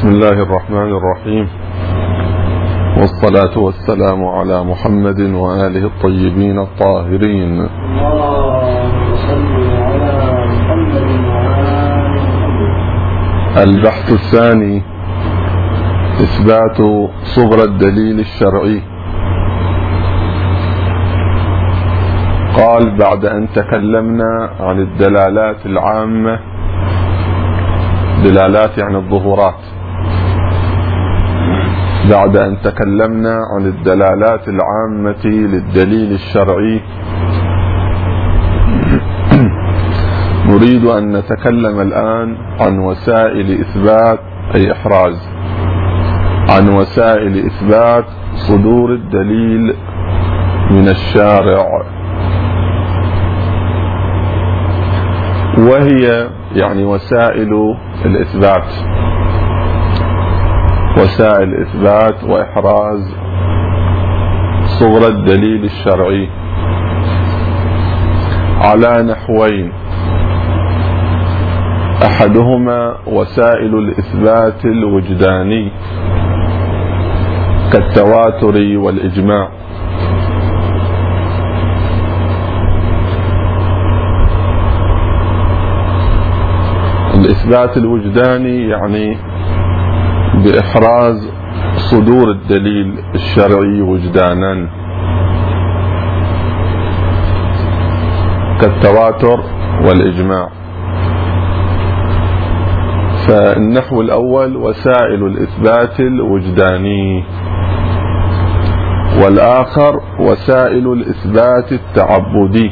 بسم الله الرحمن الرحيم، والصلاة والسلام على محمد وآله الطيبين الطاهرين. البحث الثاني: إثبات صغر الدليل الشرعي. قال: بعد أن تكلمنا عن الدلالات العامة، دلالات يعني الظهورات، بعد أن تكلمنا عن الدلالات العامة للدليل الشرعي، نريد أن نتكلم الآن عن وسائل إثبات، أي إحراز، عن وسائل إثبات صدور الدليل من الشارع، وهي يعني وسائل الإثبات، وسائل إثبات وإحراز صغر الدليل الشرعي على نحوين: أحدهما وسائل الإثبات الوجداني كالتواتر والإجماع، الإثبات الوجداني يعني بإحراز صدور الدليل الشرعي وجدانا كالتواتر والإجماع. فالنحو الأول وسائل الإثبات الوجداني، والآخر وسائل الإثبات التعبدي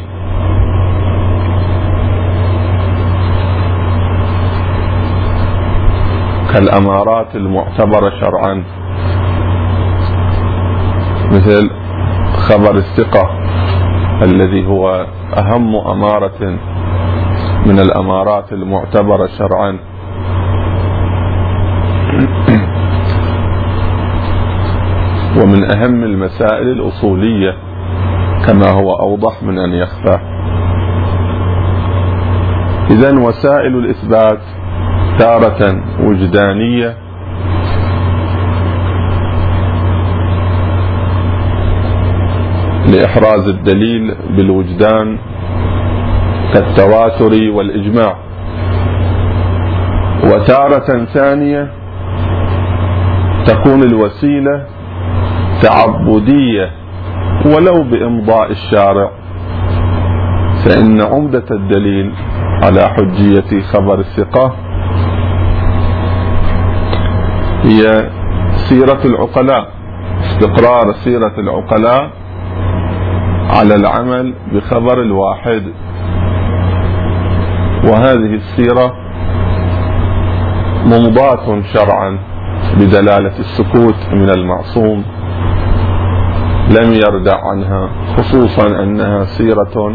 كالأمارات المعتبرة شرعا، مثل خبر الثقة الذي هو أهم أمارة من الأمارات المعتبرة شرعا. ومن أهم المسائل الأصولية كما هو أوضح من أن يخفى. إذن وسائل الإثبات تارة وجدانية لإحراز الدليل بالوجدان كالتواتر والإجماع، وتارة ثانية تكون الوسيلة تعبدية ولو بإمضاء الشارع، فإن عمدة الدليل على حجية خبر الثقة هي سيرة العقلاء، استقرار سيرة العقلاء على العمل بخبر الواحد، وهذه السيرة ممضاة شرعا بدلالة السكوت من المعصوم لم يردع عنها، خصوصا أنها سيرة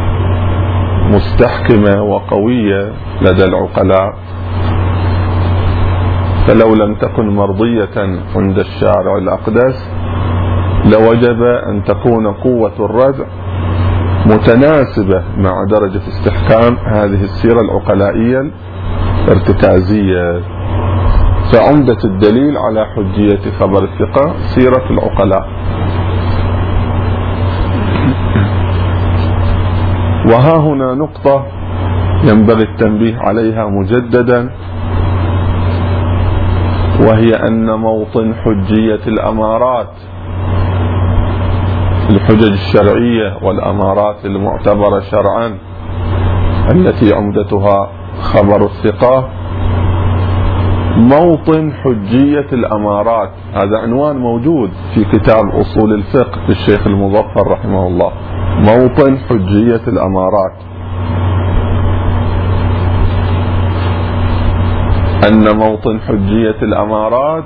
مستحكمة وقوية لدى العقلاء، فلو لم تكن مرضية عند الشارع الأقدس لوجب أن تكون قوة الردع متناسبة مع درجة استحكام هذه السيرة العقلائية الارتكازية. فعمدة الدليل على حجية خبر الثقة سيرة العقلاء. وها هنا نقطة ينبغي التنبيه عليها مجددا، وهي أن موطن حجية الأمارات، الحجج الشرعية والأمارات المعتبرة شرعا التي عمدتها خبر الثقة، موطن حجية الأمارات، هذا عنوان موجود في كتاب أصول الفقه للشيخ المظفر رحمه الله، موطن حجية الأمارات، أن موطن حجية الأمارات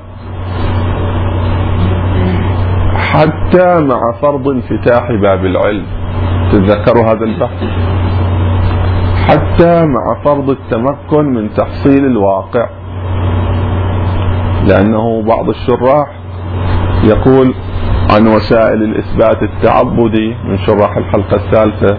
حتى مع فرض انفتاح باب العلم، تتذكروا هذا البحث، حتى مع فرض التمكن من تحصيل الواقع، لأنه بعض الشراح يقول عن وسائل الإثبات التعبدي من شراح الحلقة الثالثة: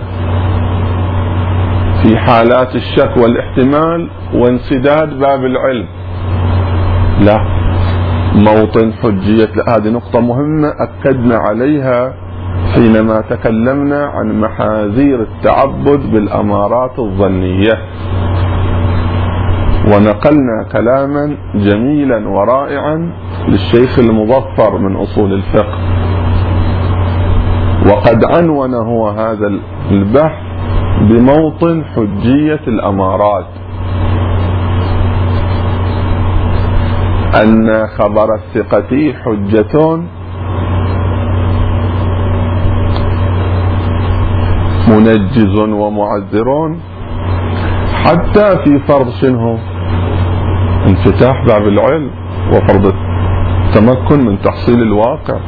في حالات الشك والاحتمال وانسداد باب العلم، لا، موطن حجية، هذه نقطة مهمة أكدنا عليها حينما تكلمنا عن محاذير التعبد بالأمارات الظنية، ونقلنا كلاما جميلا ورائعا للشيخ المظفر من أصول الفقه، وقد عنون هو هذا البحث بموطن حجية الأمارات، أن خبر الثقة حجة منجز ومعذر حتى في فرض شنو؟ انفتاح باب العلم وفرض التمكن من تحصيل الواقع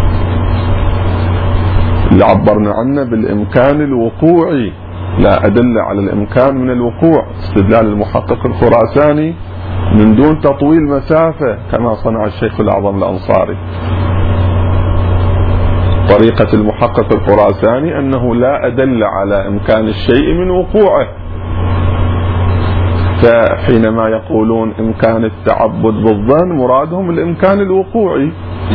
اللي عبرنا عنه بالإمكان الوقوعي، لا أدل على الإمكان من الوقوع، استدلال المحقق الخراساني من دون تطويل مسافة كما صنع الشيخ الأعظم الأنصاري. طريقة المحقق الخراساني أنه لا أدل على إمكان الشيء من وقوعه، فحينما يقولون إمكان التعبد بالظن مرادهم الإمكان الوقوعي.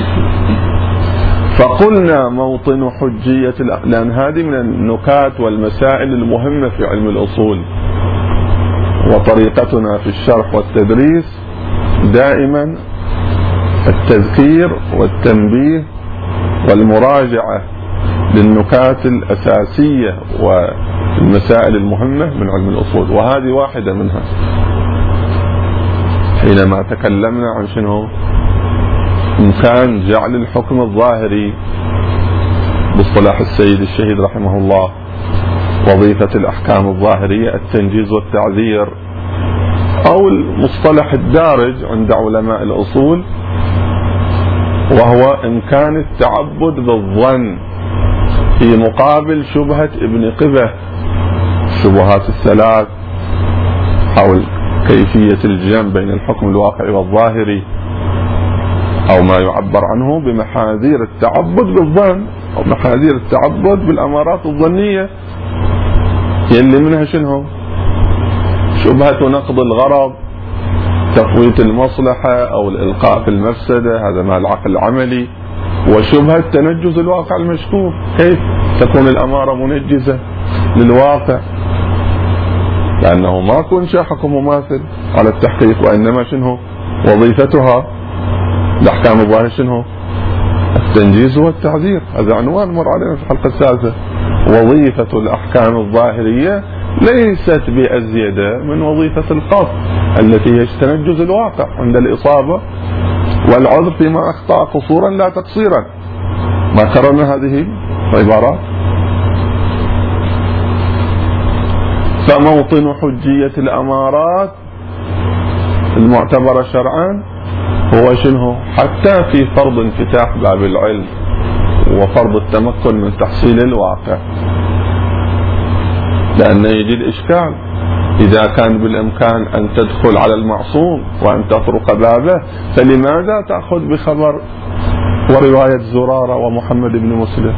فقلنا موطن حجية، لأن هذه من النكات والمسائل المهمة في علم الأصول، وطريقتنا في الشرح والتدريس دائما التذكير والتنبيه والمراجعة للنكات الأساسية والمسائل المهمة من علم الأصول، وهذه واحدة منها. حينما تكلمنا عن شنو؟ إمكان جعل الحكم الظاهري باصطلاح السيد الشهيد رحمه الله، وظيفة الأحكام الظاهرية التنجيز والتعذير، أو المصطلح الدارج عند علماء الأصول وهو إمكان التعبد بالظن في مقابل شبهة ابن قبة، الشبهات الثلاث حول كيفية الجمع بين الحكم الواقعي والظاهري، أو ما يعبر عنه بمحاذير التعبد بالظن أو محاذير التعبد بالأمارات الظنية، يلي منها شنو؟ شبهة نقض الغرض، تفويت المصلحة أو الإلقاء في المفسدة، هذا مع العقل العملي، وشبهة تنجز الواقع المشكوك، كيف تكون الأمارة منجزة للواقع؟ لأنه ما يكون حكم مماثل على التحقيق، وإنما شنو وظيفتها الأحكام الظاهرية؟ شنو؟ التنجيز والتعذير. هذا عنوان مر علينا في الحلقة السادسة. وظيفة الأحكام الظاهرية ليست بأزيد من وظيفة القصد التي هي تنجز الواقع عند الإصابة والعذر فيما أخطأ قصورا لا تقصيرا. ما كررنا هذه العبارات. فموطن حجية الأمارات المعتبرة شرعا هو شنو؟ حتى في فرض انفتاح باب العلم وفرض التمكن من تحصيل الواقع، لأن يجي الإشكال إذا كان بالإمكان أن تدخل على المعصوم وأن تطرق بابه، فلماذا تأخذ بخبر ورواية زرارة ومحمد بن مسلم؟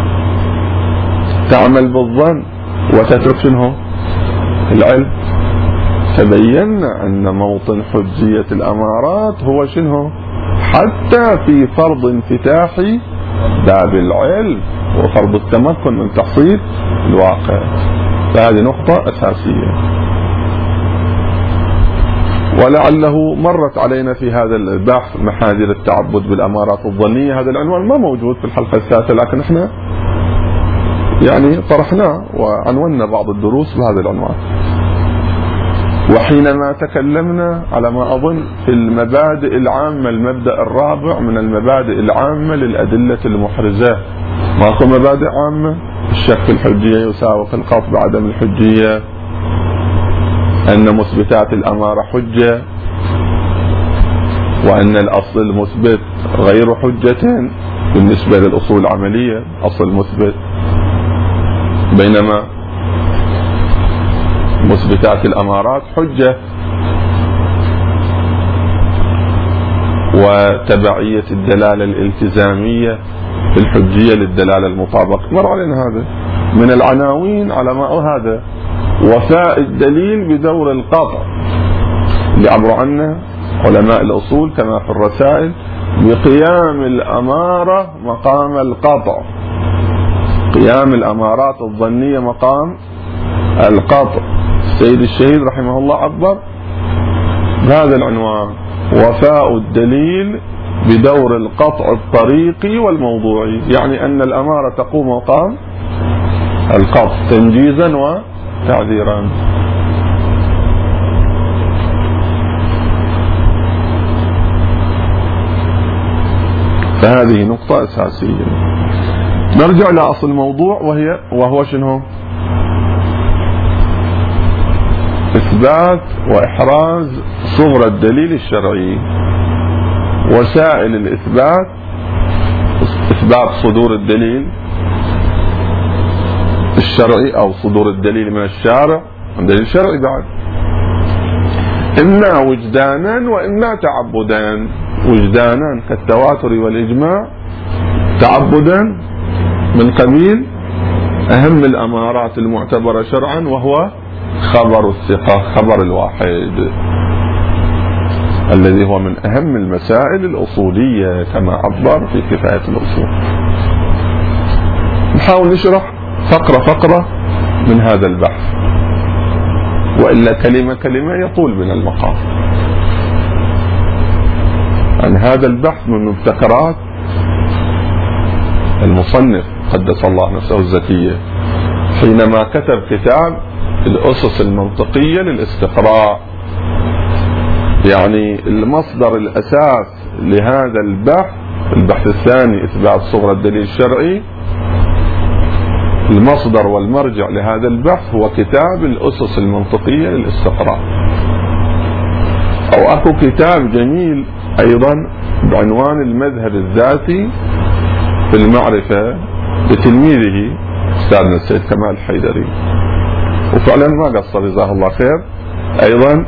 تعمل بالظن وتترك شنو؟ العلم. تبينا أن موطن حجية الأمارات هو شنو؟ حتى في فرض انفتاح باب العلم وفرض التمكن من تحصيل الواقع. فهذه نقطة أساسية، ولعله مرت علينا في هذا البحث محاذير التعبد بالأمارات الظنية. هذا العنوان ما موجود في الحلقة السادسة، لكن احنا يعني طرحناه وعنونا بعض الدروس بهذا العنوان. وحينما تكلمنا على ما أظن في المبادئ العامة، المبدأ الرابع من المبادئ العامة للأدلة المحرزة، ماكو مبادئ عامة؟ الشك في الحجية يساوق القطع بعدم الحجية، أن مثبتات الأمارة حجة، وأن الأصل المثبت غير حجة بالنسبة للأصول العملية، أصل مثبت، بينما مثبتات الأمارات حجة. وتبعية الدلالة الالتزامية في الحجية للدلالة المطابقة، مر علينا هذا من العناوين على ما هذا. وفاء الدليل بدور القطع اللي عبروا عنه علماء الأصول كما في الرسائل بقيام الأمارة مقام القطع، قيام الأمارات الظنية مقام القطع. السيد الشهيد رحمه الله عبر بهذا العنوان: وفاء الدليل بدور القطع الطريقي والموضوعي، يعني أن الأمارة تقوم مقام القطع تنجيزا وتعذيرا. فهذه نقطة أساسية. نرجع إلى أصل الموضوع وهو شنو؟ إثبات وإحراز صغر الدليل الشرعي. وسائل الإثبات: إثبات صدور الدليل الشرعي أو صدور الدليل من الشارع، دليل شرعي بعد، إما وجدانا وإما تعبدا. وجدانا كالتواتر والإجماع، تعبدا من قبيل أهم الأمارات المعتبرة شرعا وهو خبر الثقة، خبر الواحد، الذي هو من أهم المسائل الأصولية كما عبر في كفاية الأصول. نحاول نشرح فقرة من هذا البحث، وإلا كلمة يطول من المقام. عن هذا البحث من مبتكرات المصنف قدس الله نفسه الزكية حينما كتب كتاب الأسس المنطقية للاستقراء، يعني المصدر الأساس لهذا البحث الثاني إثبات صغر الدليل الشرعي، المصدر والمرجع لهذا البحث هو كتاب الأسس المنطقية للاستقراء. أو أكو كتاب جميل أيضا بعنوان المذهب الذاتي في المعرفة لتلميذه أستاذنا السيد كمال الحيدري، وفعلا ما قصر جزاه الله خير، أيضا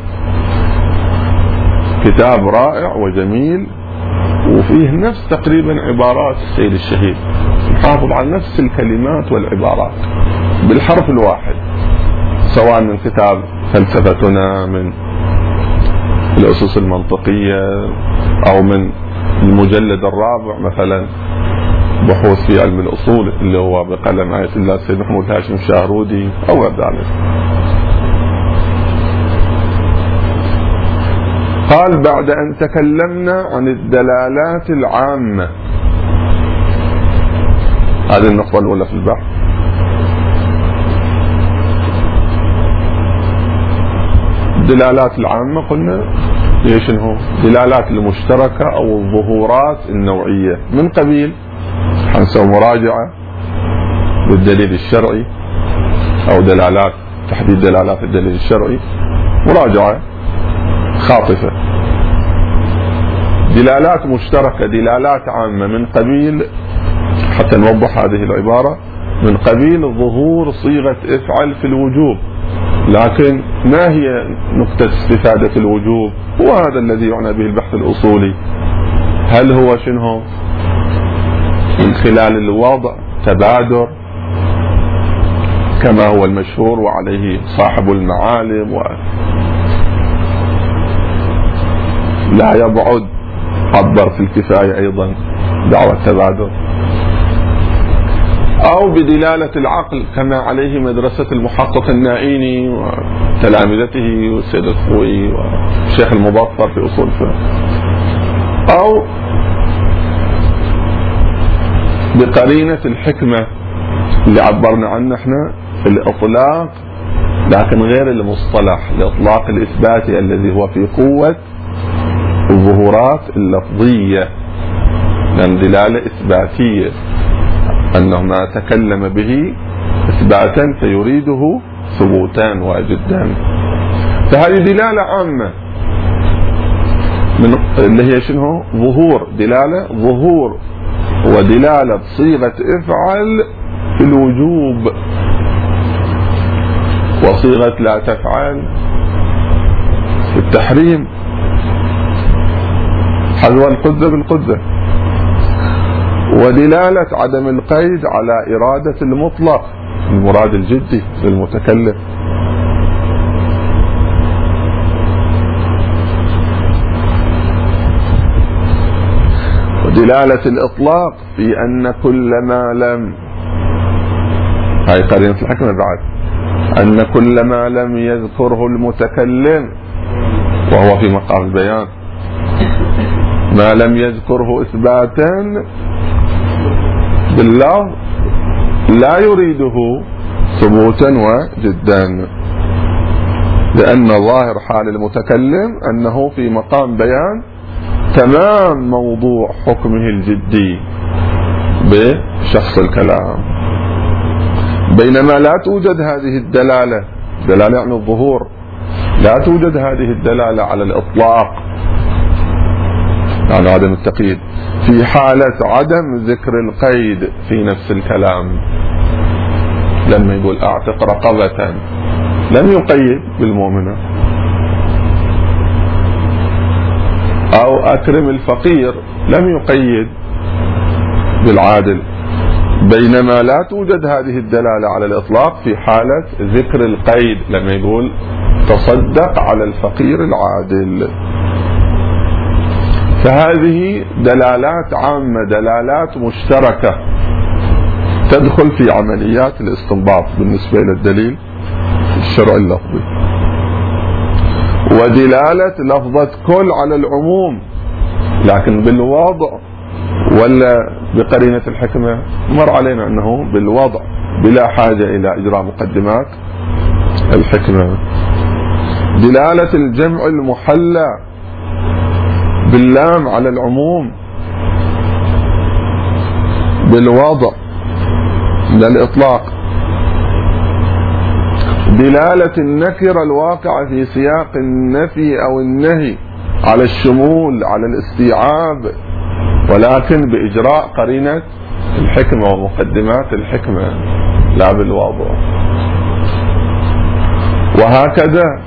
كتاب رائع وجميل وفيه نفس تقريبا عبارات السيد الشهيد، نحافظ على نفس الكلمات والعبارات بالحرف الواحد، سواء من كتاب فلسفتنا من الأسس المنطقية أو من المجلد الرابع مثلا بحوث في علم الأصول اللي هو بقلم آية الله السيد محمود هاشم الشهرودي أو غير ذلك. قال: بعد أن تكلمنا عن الدلالات العامة، هذه النقطة الأولى في البحث. الدلالات العامة قلنا ايش هو؟ دلالات المشتركة أو الظهورات النوعية من قبيل حنسوي مراجعة للدليل الشرعي أو دلالات تحديد دلالات الدليل الشرعي، مراجعة خاطفة. دلالات مشتركة، دلالات عامة من قبيل، حتى نوضح هذه العبارة، من قبيل ظهور صيغة افعل في الوجوب. لكن ما هي نقطة استفادة الوجوب؟ هو هذا الذي يعنى به البحث الأصولي. هل هو شنو؟ من خلال الوضع تبادر كما هو المشهور وعليه صاحب المعالم، لا يبعد عبر في الكفاية أيضا دعوة تبادر، أو بدلالة العقل كما عليه مدرسة المحقق النائيني وتلامذته والسيد الخوئي والشيخ المظفر في أصول الفقه، أو بقرينة الحكمة اللي عبرنا عنه احنا في الإطلاق، لكن غير المصطلح، الإطلاق الإثباتي الذي هو في قوة الظهورات اللفظية، لأن دلالة إثباتية أنه ما تكلم به إثباتا فيريده ثبوتا وجدا. فهذه دلالة عامة من اللي هي شنو؟ ظهور، دلالة ظهور ودلالة صيغة افعل في الوجوب وصيغة لا تفعل في التحريم، حذو القدة بالقدة، ودلالة عدم القيد على إرادة المطلق، المراد الجدي للمتكلم. دلالة الإطلاق في أن كل ما لم، هاي قرينة الحكمة بعد، أن كل ما لم يذكره المتكلم وهو في مقام البيان، ما لم يذكره إثباتا باللفظ لا يريده ثبوتا وجدا، لأن ظاهر حال المتكلم أنه في مقام بيان تمام موضوع حكمه الجدي بشخص الكلام، بينما لا توجد هذه الدلالة، دلالة يعني الظهور، لا توجد هذه الدلالة على الإطلاق، على عدم التقييد، في حالة عدم ذكر القيد في نفس الكلام. لما يقول أعتق رقبة لم يقيد بالمؤمنة، أو أكرم الفقير لم يقيد بالعادل، بينما لا توجد هذه الدلالة على الإطلاق في حالة ذكر القيد لما يقول تصدق على الفقير العادل. فهذه دلالات عامة، دلالات مشتركة تدخل في عمليات الاستنباط بالنسبة إلى الدليل الشرعي اللفظي. ودلالة لفظة كل على العموم لكن بالوضع ولا بقرينة الحكمة، مر علينا أنه بالوضع بلا حاجة إلى إجراء مقدمات الحكمة. دلالة الجمع المحلى باللام على العموم بالوضع لا الإطلاق. دلالة النكرة الواقعة في سياق النفي أو النهي على الشمول على الاستيعاب، ولكن بإجراء قرينة الحكمة ومقدمات الحكمة لا بالوضع. وهكذا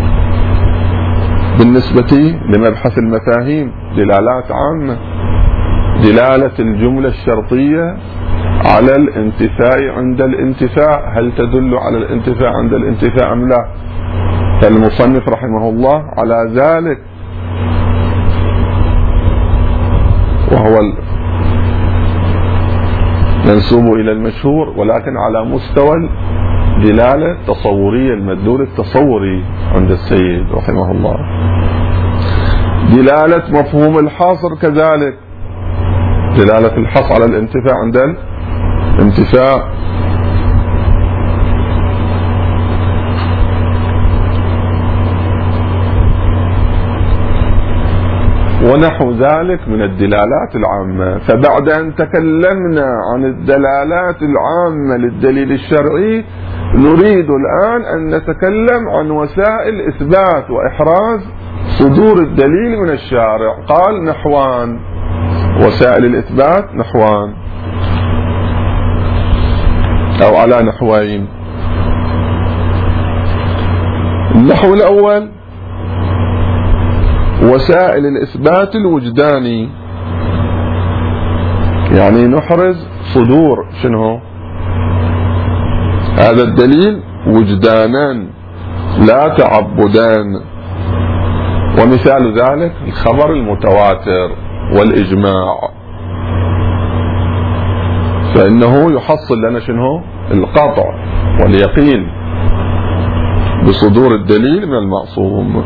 بالنسبة لمبحث المفاهيم دلالات عامة، دلالة الجملة الشرطية على الانتفاء عند الانتفاء، هل تدل على الانتفاء عند الانتفاء أم لا؟ فالمصنف رحمه الله على ذلك، وهو منسوب إلى المشهور ولكن على مستوى دلالة التصورية، المدلول التصوري عند السيد رحمه الله. دلالة مفهوم الحصر كذلك، دلالة الحصر على الانتفاع عند الانتفاع. ونحو ذلك من الدلالات العامة. فبعد أن تكلمنا عن الدلالات العامة للدليل الشرعي، نريد الآن أن نتكلم عن وسائل إثبات وإحراز صدور الدليل من الشارع. قال نحوان، وسائل الإثبات نحوان أو على نحوين. النحو الأول وسائل الإثبات الوجداني، يعني نحرز صدور شنو هذا الدليل وجدانا لا تعبدان. ومثال ذلك الخبر المتواتر والإجماع، فإنه يحصل لنا شنو القطع واليقين بصدور الدليل من المعصوم.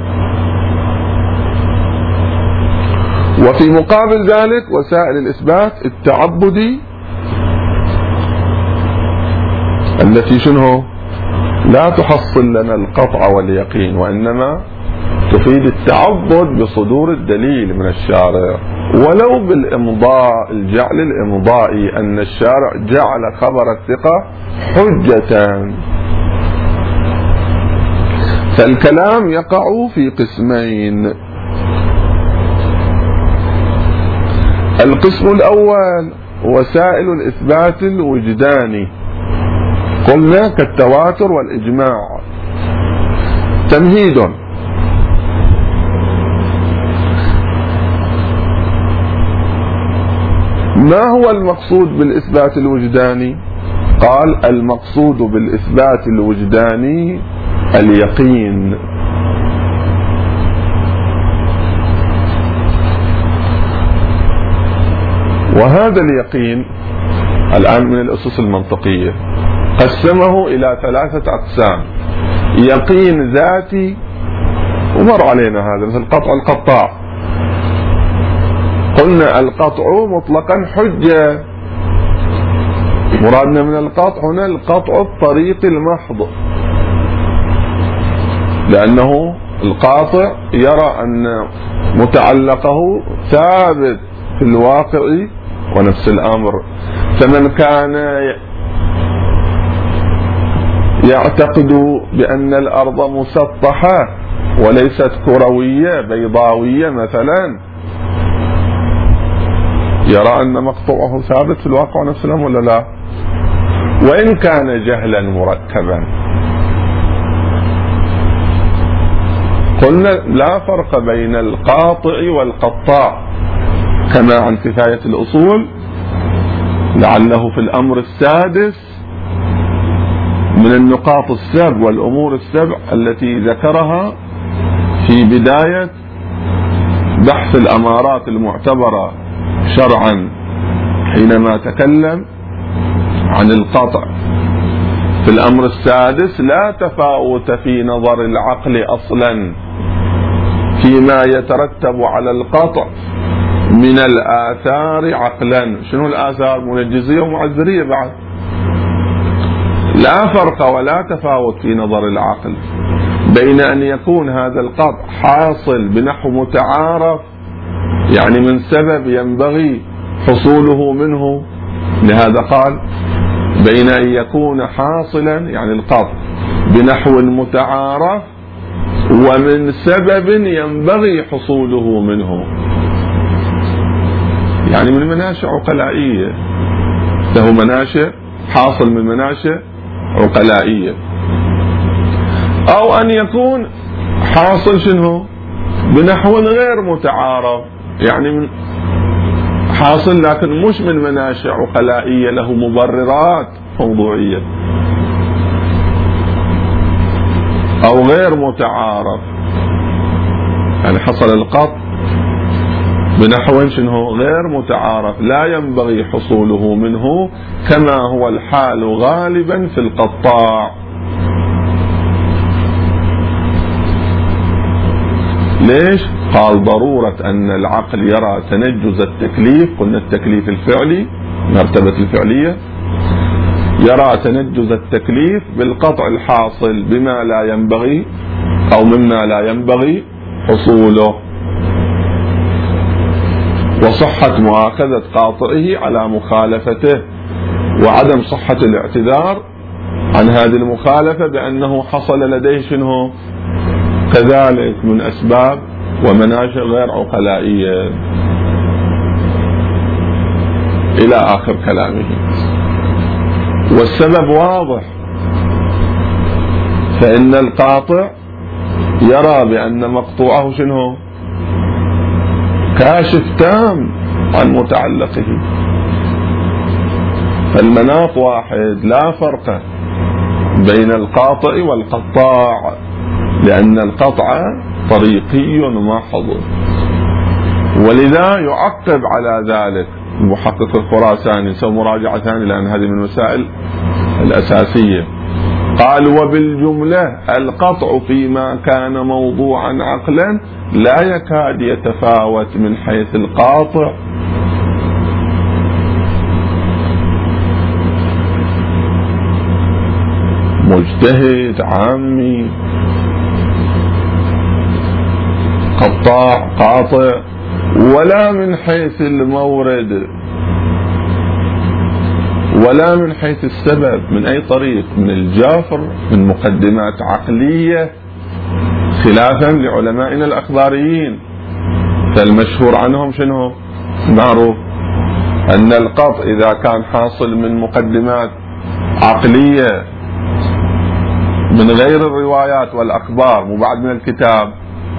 وفي مقابل ذلك وسائل الإثبات التعبدي التي شنو لا تحصل لنا القطع واليقين، وإنما تفيد التعبد بصدور الدليل من الشارع، ولو بالإمضاء، الجعل الإمضائي أن الشارع جعل خبر الثقة حجة. فالكلام يقع في قسمين. القسم الأول وسائل الإثبات الوجداني، قلنا كالتواتر والإجماع. تمهيد: ما هو المقصود بالإثبات الوجداني؟ قال المقصود بالإثبات الوجداني اليقين. وهذا اليقين الآن من الأسس المنطقية قسمه إلى 3 أقسام: يقين ذاتي، ومر علينا هذا مثل قطع القطاع، قلنا القطع مطلقا حجة، مرادنا من القطع هنا القطع الطريق المحض، لأنه القاطع يرى أن متعلقه ثابت في الواقع ونفس الأمر. فمن كان يعتقد بأن الأرض مسطحة وليست كروية بيضاوية مثلا، يرى أن مقطوعه ثابت في الواقع نفس الأمر ولا لا؟ وإن كان جهلا مركبا. قلنا لا فرق بين القاطع والقطاع كما عن كفاية الأصول، لعله في الأمر السادس من النقاط ال7 والأمور ال7 التي ذكرها في بداية بحث الأمارات المعتبرة شرعا حينما تكلم عن القطع. في الأمر السادس لا تفاوت في نظر العقل أصلا فيما يترتب على القطع من الآثار عقلا. شنو الآثار؟ منجزية ومعذرية بعد. لا فرق ولا تفاوت في نظر العقل بين أن يكون هذا القطع حاصل بنحو متعارف، يعني من سبب ينبغي حصوله منه، لهذا قال بين أن يكون حاصلا يعني القطع بنحو متعارف ومن سبب ينبغي حصوله منه، يعني من مناشئ عقلائية، له مناشئ حاصل من مناشئ عقلائية. أو أن يكون حاصل شنو بنحو غير متعارف، يعني من حاصل لكن مش من مناشئ عقلائية، له مبررات موضوعية، أو غير متعارف، يعني حصل القطع بنحو شنو غير متعارف لا ينبغي حصوله منه، كما هو الحال غالبا في القطاع. ليش؟ قال ضرورة أن العقل يرى تنجز التكليف، قلنا التكليف الفعلي مرتبة الفعلية، يرى تنجز التكليف بالقطع الحاصل بما لا ينبغي أو مما لا ينبغي حصوله، وصحة مؤاخذة قاطعه على مخالفته، وعدم صحة الاعتذار عن هذه المخالفة بأنه حصل لديه شنو كذلك من أسباب ومناشئ غير عقلائية إلى آخر كلامه. والسبب واضح، فإن القاطع يرى بأن مقطوعه شنو كاشف تام عن متعلقه، فالمناط واحد، لا فرق بين القاطع والقطاع، لأن القطع طريقي محض. ولذا يعقب على ذلك المحقق الخراساني، سوى مراجعة ثانية لأن هذه من المسائل الأساسية، قال وبالجملة القطع فيما كان موضوعا عقلا لا يكاد يتفاوت من حيث القاطع، مجتهد عامي قطاع قاطع، ولا من حيث المورد ولا من حيث السبب، من أي طريق، من الجافر، من مقدمات عقلية، خلافا لعلمائنا الأخباريين. فالمشهور عنهم شنو معروف أن القطع إذا كان حاصل من مقدمات عقلية من غير الروايات والأخبار مو بعد من الكتاب،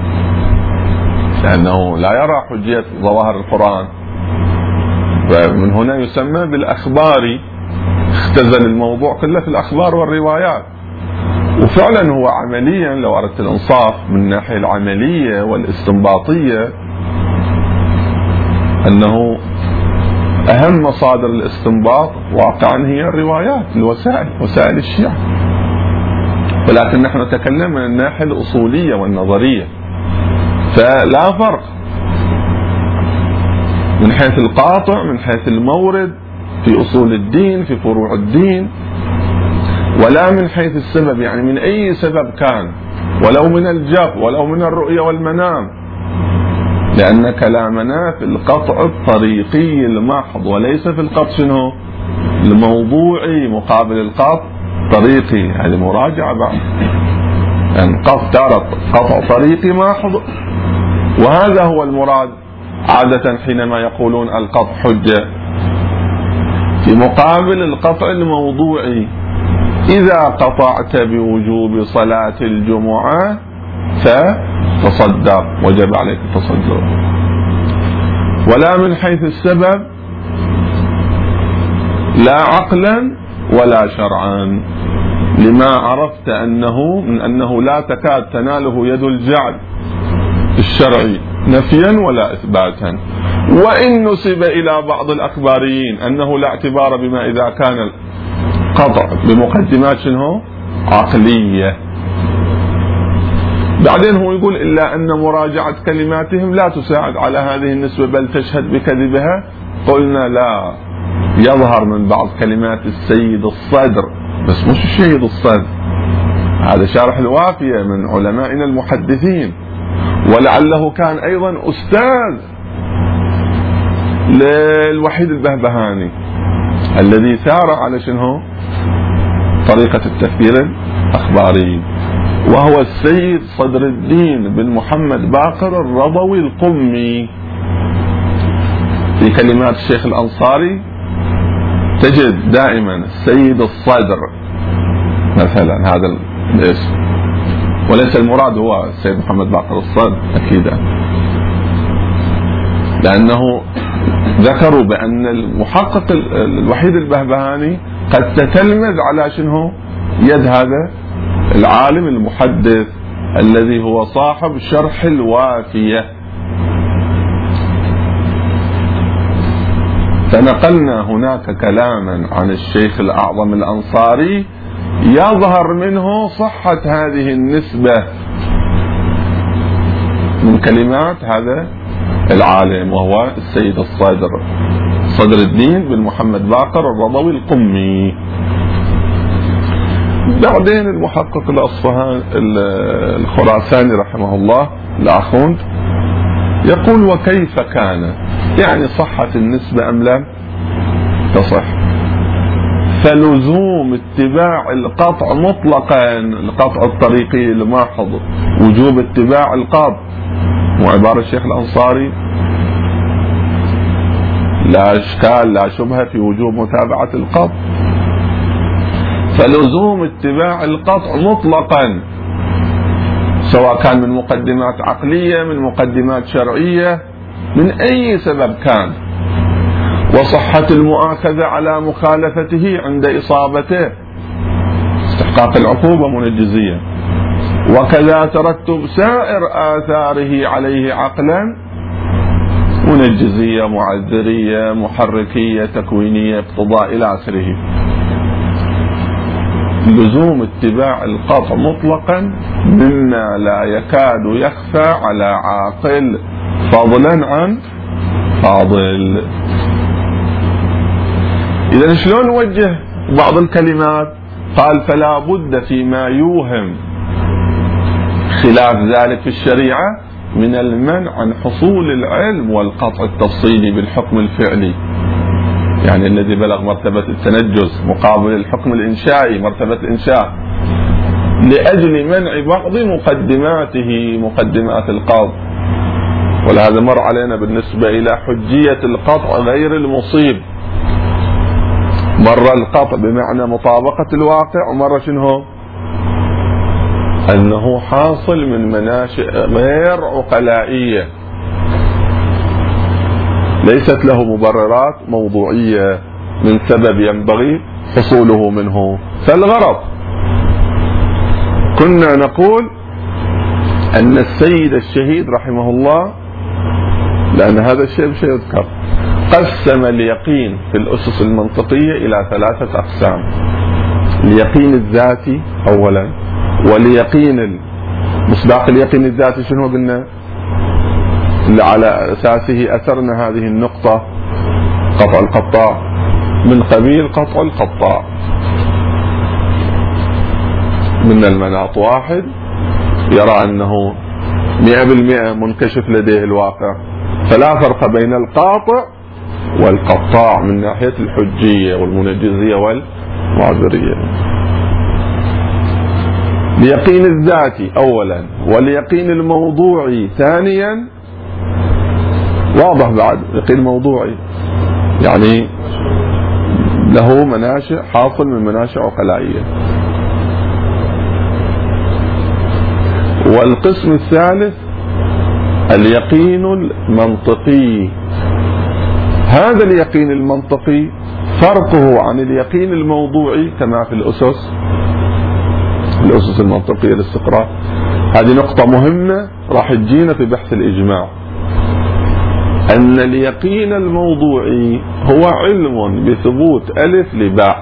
لأنه لا يرى حجية ظواهر القرآن، ومن هنا يسمى بالأخباري، اختزل الموضوع كله في الأخبار والروايات. وفعلا هو عمليا لو أردت الإنصاف من الناحية العملية والاستنباطية أنه أهم مصادر الاستنباط واقعا هي الروايات، الوسائل، وسائل الشيعة. ولكن نحن نتكلم من الناحية الأصولية والنظرية، فلا فرق من حيث القاطع، من حيث المورد في أصول الدين، في فروع الدين، ولا من حيث السبب، يعني من أي سبب كان، ولو من الجر ولو من الرؤية والمنام، لأن كلامنا في القطع الطريقي المحض وليس في القطع شنو الموضوعي مقابل القطع طريقي. هذه مراجعة بعد، يعني قطع طريقي محض، وهذا هو المراد عادة حينما يقولون القطع حجة، في مقابل القطع الموضوعي. إذا قطعت بوجوب صلاة الجمعة فتصدق، وجب عليك التصدق. ولا من حيث السبب، لا عقلا ولا شرعا، لما عرفت أنه لا تكاد تناله يد الجعل الشرعي نفيا ولا إثباتا. وإن نسب إلى بعض الأخباريين أنه لا اعتبار بما إذا كان القطع بمقدمات شنو عقلية. بعدين هو يقول إلا أن مراجعة كلماتهم لا تساعد على هذه النسبة بل تشهد بكذبها. قلنا لا، يظهر من بعض كلمات السيد الصدر، بس مش الشهيد الصدر، هذا شارح الوافية من علمائنا المحدثين، ولعله كان أيضا أستاذ للوحيد البهبهاني الذي سار على شنو طريقة التفكير الأخباري، وهو السيد صدر الدين بن محمد باقر الرضوي القمي. في كلمات الشيخ الأنصاري تجد دائما السيد الصدر مثلا، هذا الاسم، وليس المراد هو السيد محمد باقر الصدر أكيدا، لأنه ذكروا بأن المحقق الوحيد البهبهاني قد تتلمذ على شنو يد هذا العالم المحدث الذي هو صاحب شرح الوافية. فنقلنا هناك كلاما عن الشيخ الأعظم الأنصاري يظهر منه صحة هذه النسبة من كلمات هذا العالم، وهو السيد الصدر صدر الدين بن محمد باقر الرضوي القمي. بعدين المحقق الأصفهاني الخراساني رحمه الله الآخوند يقول وكيف كان، يعني صحت النسبة أم لم تصح؟ فلزوم اتباع القطع مطلقا، القطع الطريقي الماحظ، وجوب اتباع القطع، وعبارة الشيخ الأنصاري لا إشكال لا شبهة في وجوب متابعة القطع. فلزوم اتباع القطع مطلقا سواء كان من مقدمات عقلية، من مقدمات شرعية، من أي سبب كان، وصحة المؤاخذة على مخالفته عند إصابته استحقاق العقوبة منجزية، وكذا ترتب سائر آثاره عليه عقلا منجزية، معذرية، محركية، تكوينية، اقتضاء إلى آخره. لزوم اتباع القطع مطلقا مما لا يكاد يخفى على عاقل فضلا عن فاضل. إذا شلون نوجه بعض الكلمات؟ قال فلا بد فيما يوهم خلاف ذلك في الشريعة من المنع عن حصول العلم والقطع التفصيلي بالحكم الفعلي، يعني الذي بلغ مرتبة التنجز مقابل الحكم الإنشائي مرتبة الإنشاء، لأجل منع بعض مقدماته، مقدمات القطع. ولهذا مر علينا بالنسبة إلى حجية القطع غير المصيب، مرة القطع بمعنى مطابقة الواقع، ومرة شنو أنه حاصل من مناشئ غير عقلائية ليست له مبررات موضوعية من سبب ينبغي حصوله منه. فالغرض كنا نقول أن السيد الشهيد رحمه الله، لأن هذا الشيء يذكر، قسم اليقين في الأسس المنطقية إلى 3 أقسام: اليقين الذاتي أولا، واليقين مصداق اليقين الذاتي شنو قلنا؟ اللي على أساسه أثرنا هذه النقطة قطع القطاع، من قبيل قطع القطاع من المناط واحد يرى أنه 100% منكشف لديه الواقع، فلا فرق بين القاطع والقطاع من ناحية الحجية والمنجزية والمعذرية. اليقين الذاتي أولا، واليقين الموضوعي ثانيا. واضح بعد يقين موضوعي يعني له مناشئ، حاصل من مناشئ عقلائية. والقسم الثالث اليقين المنطقي. هذا اليقين المنطقي فرقه عن اليقين الموضوعي كما في الأسس المنطقية للاستقراء. هذه نقطة مهمة راح تجينا في بحث الإجماع، أن اليقين الموضوعي هو علم بثبوت ألف لباء،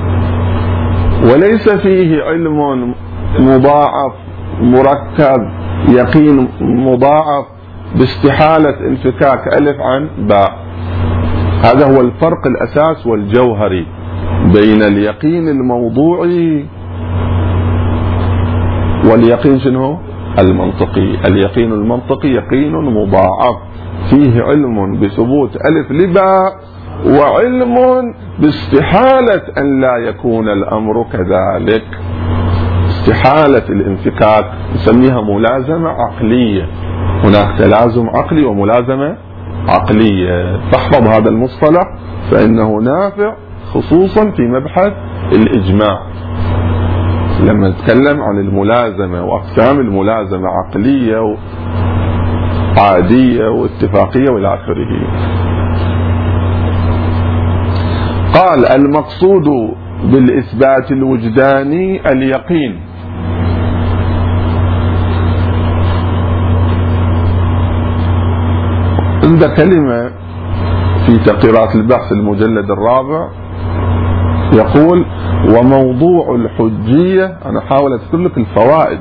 وليس فيه علم مضاعف مركب، يقين مضاعف باستحالة انفكاك ألف عن باء. هذا هو الفرق الأساس والجوهري بين اليقين الموضوعي واليقين شنو؟ المنطقي. اليقين المنطقي يقين مضاعف فيه علم بثبوت ألف لباء، وعلم باستحالة أن لا يكون الأمر كذلك، استحالة الانفكاك، نسميها ملازمة عقلية. هناك تلازم عقلي وملازمة عقلية. تحفظ هذا المصطلح فإنه نافع خصوصا في مبحث الإجماع لما نتكلم عن الملازمة وأقسام الملازمة عقلية وعادية واتفاقية والى آخره. قال: المقصود بالإثبات الوجداني اليقين. عند كلمة في تقريرات البحث المجلد الرابع يقول: وموضوع الحجية. أنا حاول أذكر لك الفوائد،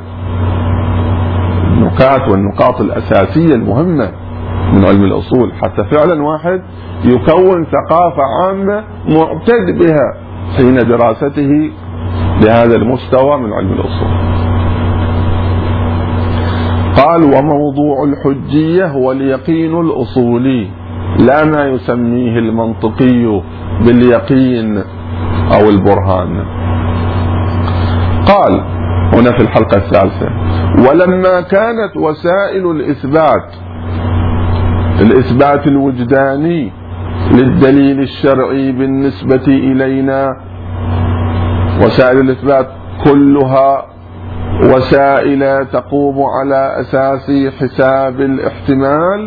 النكات والنقاط الأساسية المهمة من علم الأصول، حتى فعلا واحد يكون ثقافة عامة معتد بها حين دراسته بهذا المستوى من علم الأصول. قال: وموضوع الحجية هو اليقين الأصولي، لا ما يسميه المنطقي باليقين أو البرهان. قال هنا في الحلقة الثالثة: ولما كانت وسائل الإثبات الوجداني للدليل الشرعي بالنسبة إلينا، وسائل الإثبات كلها وسائل تقوم على أساس حساب الاحتمال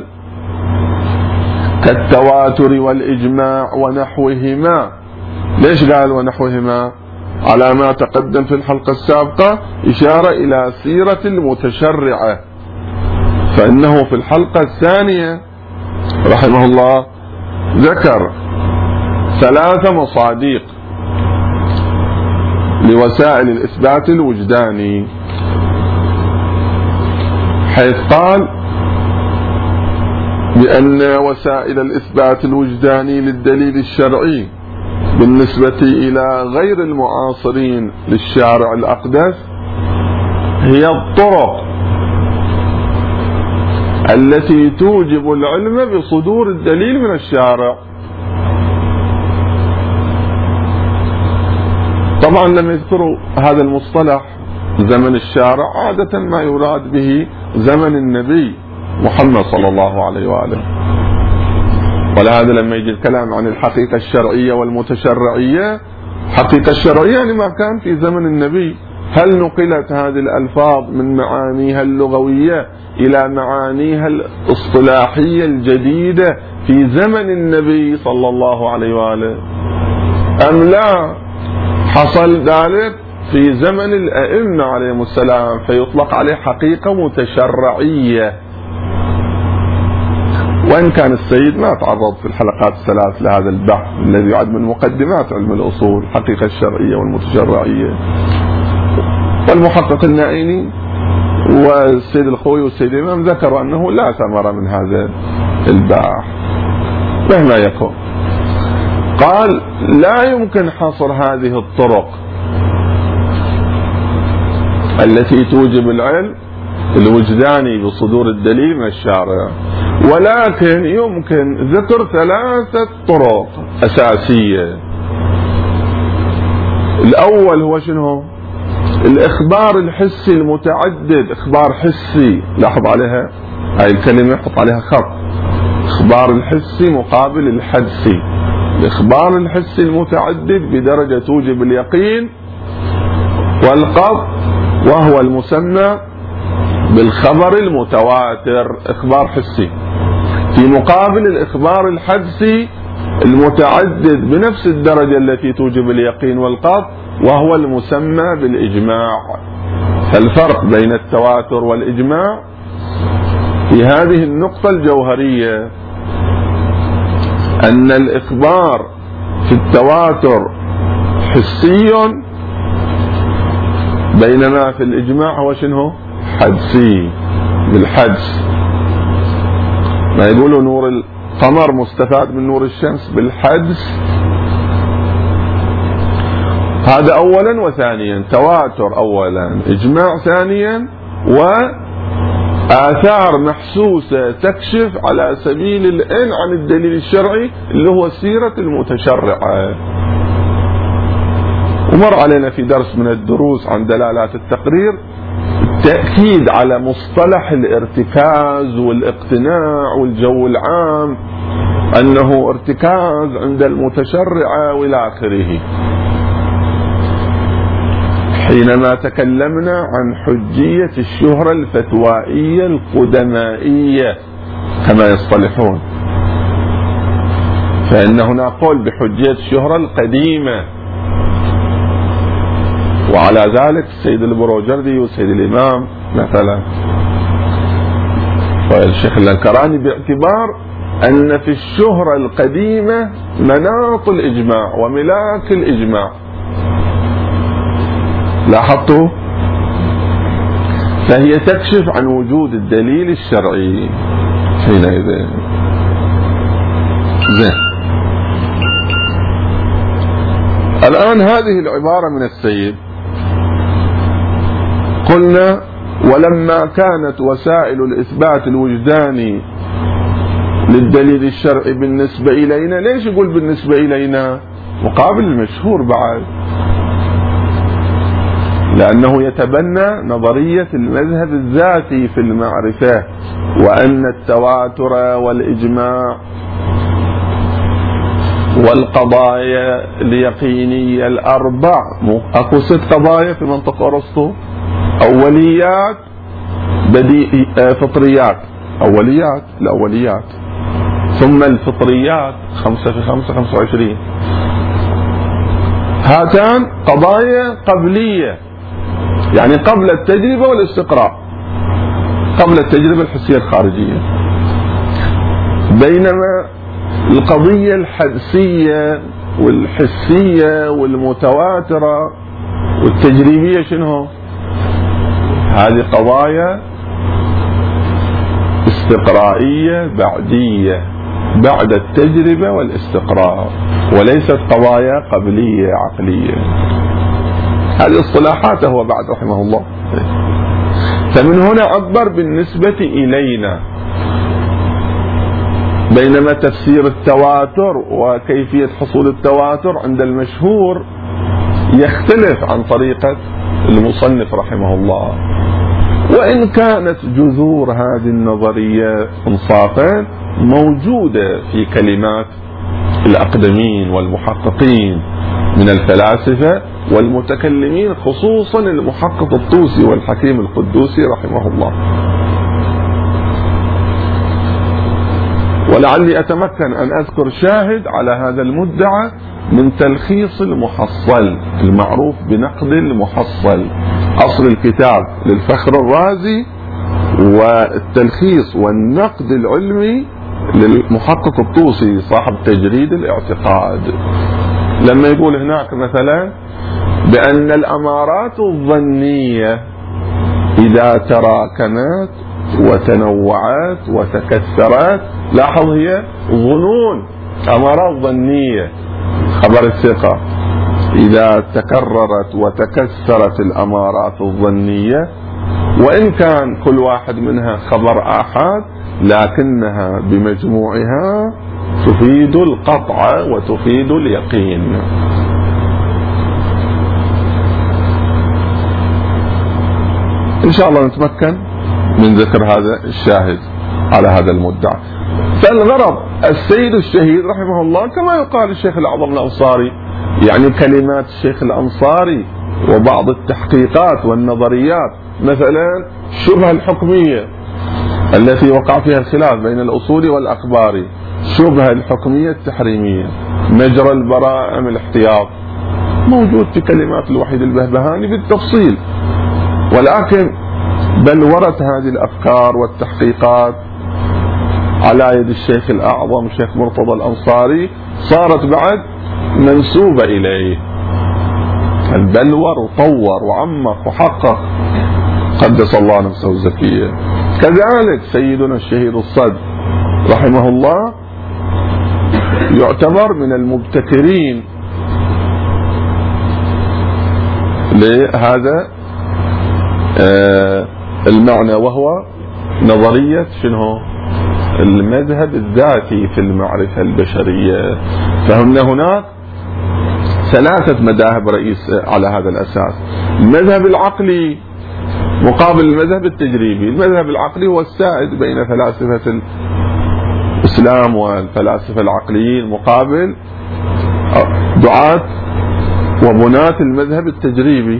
كالتواتر والإجماع ونحوهما. ليش قال ونحوهما؟ على ما تقدم في الحلقة السابقة إشارة إلى سيرة المتشرعة، فإنه في الحلقة الثانية رحمه الله ذكر 3 مصادق لوسائل الإثبات الوجداني، حيث قال بأن وسائل الإثبات الوجداني للدليل الشرعي بالنسبة إلى غير المعاصرين للشارع الأقدس هي الطرق التي توجب العلم بصدور الدليل من الشارع. طبعا لما يذكروا هذا المصطلح زمن الشارع عادة ما يراد به زمن النبي محمد صلى الله عليه وآله، ولهذا لما يجي الكلام عن الحقيقة الشرعية والمتشرعية، الحقيقة الشرعية يعني ما كان في زمن النبي. هل نقلت هذه الألفاظ من معانيها اللغوية إلى معانيها الاصطلاحية الجديدة في زمن النبي صلى الله عليه وآله أم لا؟ حصل ذلك في زمن الأئمة عليهم السلام، فيطلق عليه حقيقة متشرعية. وإن كان السيد ما تعرض في الحلقات الثلاث لهذا البحث الذي يعد من مقدمات علم الأصول، الحقيقة الشرعية والمتشرعية. والمحقق النائيني والسيد الخوي والسيد الإمام ذكروا أنه لا ثمر من هذا البحث مهما يكون. قال لا يمكن حصر هذه الطرق التي توجب العلم الوجداني بصدور الدليل من الشارع، ولكن يمكن ذكر 3 طرق أساسية. الأول هو شنو؟ الإخبار الحسي المتعدد. إخبار حسي، لاحظ عليها هاي الكلمة، حط عليها خط. إخبار الحسي مقابل الحدسي. الإخبار الحسي المتعدد بدرجة توجب اليقين والقطع، وهو المسمى بالخبر المتواتر. إخبار حسي في مقابل الإخبار الحدسي المتعدد بنفس الدرجة التي توجب اليقين والقطع، وهو المسمى بالإجماع. فالفرق بين التواتر والإجماع في هذه النقطة الجوهرية أن الإخبار في التواتر حسي، بينما في الإجماع هو شنو؟ حدسي، بالحدس. ما يقولوا نور القمر مستفاد من نور الشمس بالحدس. هذا أولا، وثانيا تواتر أولا، إجماع ثانيا، وآثار محسوسة تكشف على سبيل الإن عن الدليل الشرعي اللي هو سيرة المتشرعة. ومر علينا في درس من الدروس عن دلالات التقرير التأكيد على مصطلح الارتكاز والاقتناع والجو العام، أنه ارتكاز عند المتشرع وإلى آخره. حينما تكلمنا عن حجية الشهرة الفتوائية القدمائية كما يصطلحون، فإن هنا قول بحجية الشهرة القديمة، وعلى ذلك السيد البروجردي والسيد الإمام مثلا والشيخ الأنكراني باعتبار أن في الشهرة القديمة مناط الإجماع وملاك الإجماع. لاحظتوا؟ فهي تكشف عن وجود الدليل الشرعي حينئذ. زين، الآن هذه العبارة من السيد قلنا ولما كانت وسائل الإثبات الوجداني للدليل الشرعي بالنسبة إلينا، ليش يقول بالنسبة إلينا؟ مقابل المشهور بعد، لأنه يتبنى نظرية المذهب الذاتي في المعرفة، وأن التواتر والإجماع والقضايا اليقينية الأربع، أكو 6 قضايا في منطقة أرسطو: أوليات، فطريات، أوليات الأوليات، ثم الفطريات 5 في 5 25. هاتان قضايا قبلية، يعني قبل التجربة والاستقراء، قبل التجربة الحسية الخارجية. بينما القضية الحدسية والحسية والمتواترة والتجريبية شنو؟ هذه قضايا استقرائية بعدية بعد التجربة والاستقراء، وليست قضايا قبلية عقلية. هذه اصطلاحاته هو بعد رحمه الله. فمن هنا عبر بالنسبة إلينا، بينما تفسير التواتر وكيفية حصول التواتر عند المشهور يختلف عن طريقة المصنف رحمه الله. وإن كانت جذور هذه النظرية إنصافا موجودة في كلمات الأقدمين والمحققين من الفلاسفة والمتكلمين، خصوصا المحقق الطوسي والحكيم القدوسي رحمه الله. ولعلي أتمكن أن أذكر شاهد على هذا المدعى من تلخيص المحصل المعروف بنقد المحصل، أصل الكتاب للفخر الرازي، والتلخيص والنقد العلمي للمحقق الطوسي صاحب تجريد الاعتقاد، لما يقول هناك مثلا بأن الأمارات الظنية إذا تراكمت وتنوعت وتكثرت، لاحظ هي ظنون، أمارات ظنية، خبر الثقة، إذا تكررت وتكثرت الأمارات الظنية، وإن كان كل واحد منها خبر آحاد، لكنها بمجموعها تفيد القطع وتفيد اليقين. إن شاء الله نتمكن من ذكر هذا الشاهد على هذا المدعى. فالغرض السيد الشهيد رحمه الله كما يقال الشيخ الأعظم الأنصاري، يعني كلمات الشيخ الأنصاري وبعض التحقيقات والنظريات، مثلا الشبهة الحكمية التي وقع فيها الخلاف بين الأصول والأخبار، شبهة الحكمية التحريمية، مجرى البراءة من الاحتياط، موجود في كلمات الوحيد البهبهاني بالتفصيل، ولكن بلورت هذه الأفكار والتحقيقات على يد الشيخ الأعظم الشيخ مرتضى الأنصاري، صارت بعد منسوبة إليه، البلور وطور وعمق وحقق قدس الله نفسه الزكية. كذلك سيدنا الشهيد الصدر رحمه الله يعتبر من المبتكرين لهذا المعنى، وهو نظرية شنو؟ المذهب الذاتي في المعرفة البشرية. فهمنا هناك ثلاثة مذاهب رئيسية على هذا الأساس: المذهب العقلي مقابل المذهب التجريبي. المذهب العقلي هو السائد بين فلاسفة الإسلام والفلاسفة العقليين، مقابل دعاة وبناة المذهب التجريبي.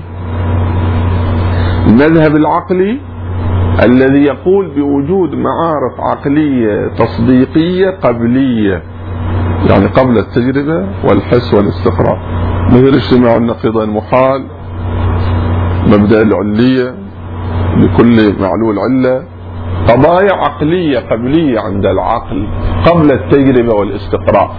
المذهب العقلي الذي يقول بوجود معارف عقلية تصديقية قبلية، يعني قبل التجربة والحس والاستقراء، مثل اجتماع النقيضين محال، مبدأ العلية لكل معلول علة، قضايا عقلية قبلية عند العقل قبل التجربة والاستقراء.